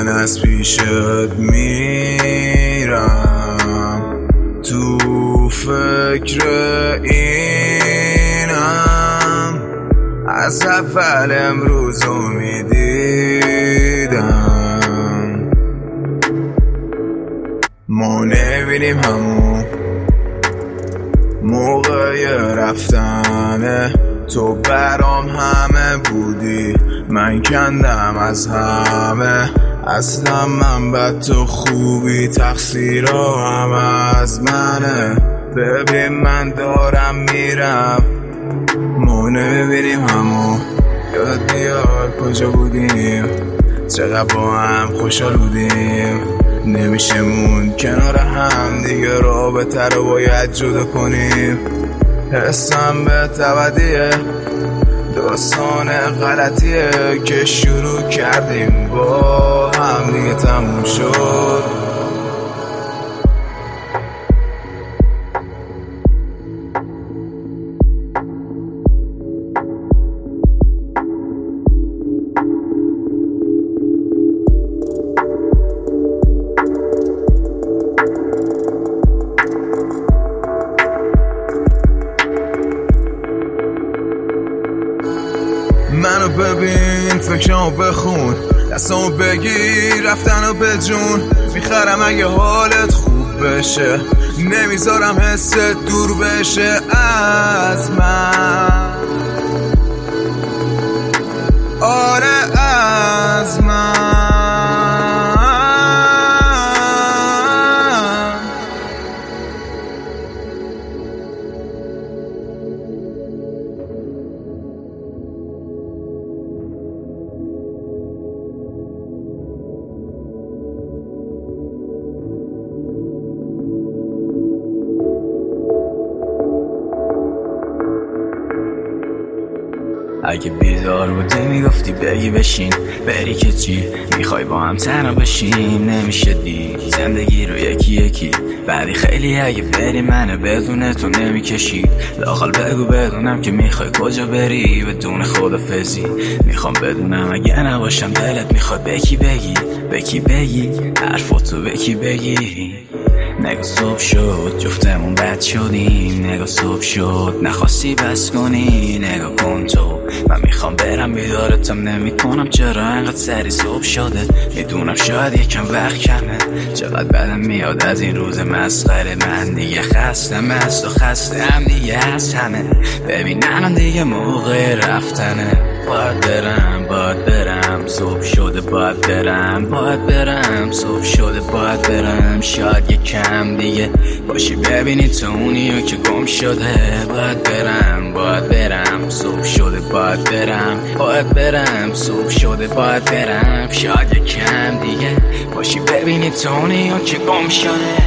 من از پیشت میرم، تو فکر اینم، از اول امروزو میدیدم. ما نمیریم همون موقع رفتنه، تو برام همه بودی، من کندم از همه. اصلا من بد تو خوبی، تقصیرها هم از منه. ببین من دارم میرم، ما نمیبینیم همو. یاد بیار کجا بودیم، چقدر با هم خوشحال بودیم. نمیشه مون کنار هم دیگه، رابطه رو باید جدا کنیم. حسم به تبدیه، داستان غلطیه که شروع کردیم با هم دیگه تموم شد. منو ببین، فکرامو بخون، دستامو بگیر، رفتنو به جون. میخرم اگه حالت خوب بشه، نمیذارم حست دور بشه از من. آره از من. اگه بیدار بودی میگفتی بگی بشین، بری که چی میخوای با هم تنها بشین. نمیشه دید زندگی رو یکی یکی، بعدی خیلی اگه بری منو بدون تو نمیکشی. لااقل بگو بدونم که میخوای کجا بری، بدون خدافظی. میخوام بدونم اگه نباشم دلت میخواد بکی بگی حرفاتو بکی بگی. نگو صبح شد جفتمون بد شدیم، نگو صبح شد نخواستی بس کنی. نگو کن تو، من میخوام برم بیدارتم نمی کنم، چرا انقدر سری صبح شده. میدونم شاید یکم وقت کمه، چقدر بدم میاد از این روز مسخره. من دیگه خستم از تو، خستم دیگه از همه. ببین الان دیگه موقع رفتنه، باید برم صبح شده، باید برم صبح شده، باید برم. شاید یکم دیگه باشی ببینی تو اونیو که گم شده. باید برم صبح شده، باید برم صبح شده، باید برم. شاید یکم دیگه باشی ببینی تو اونیو که گم شده.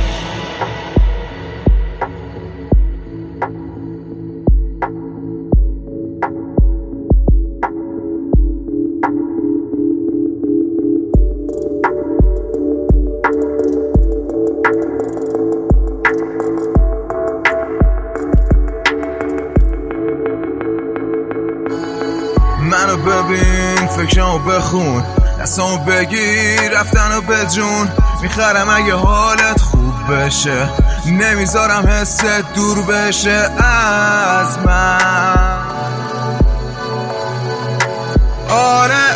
منو ببین، فکرامو بخون، دستامو بگیر، رفتنو به جون. میخرم اگه حالت خوب بشه، نمیذارم حست دور بشه از من. آره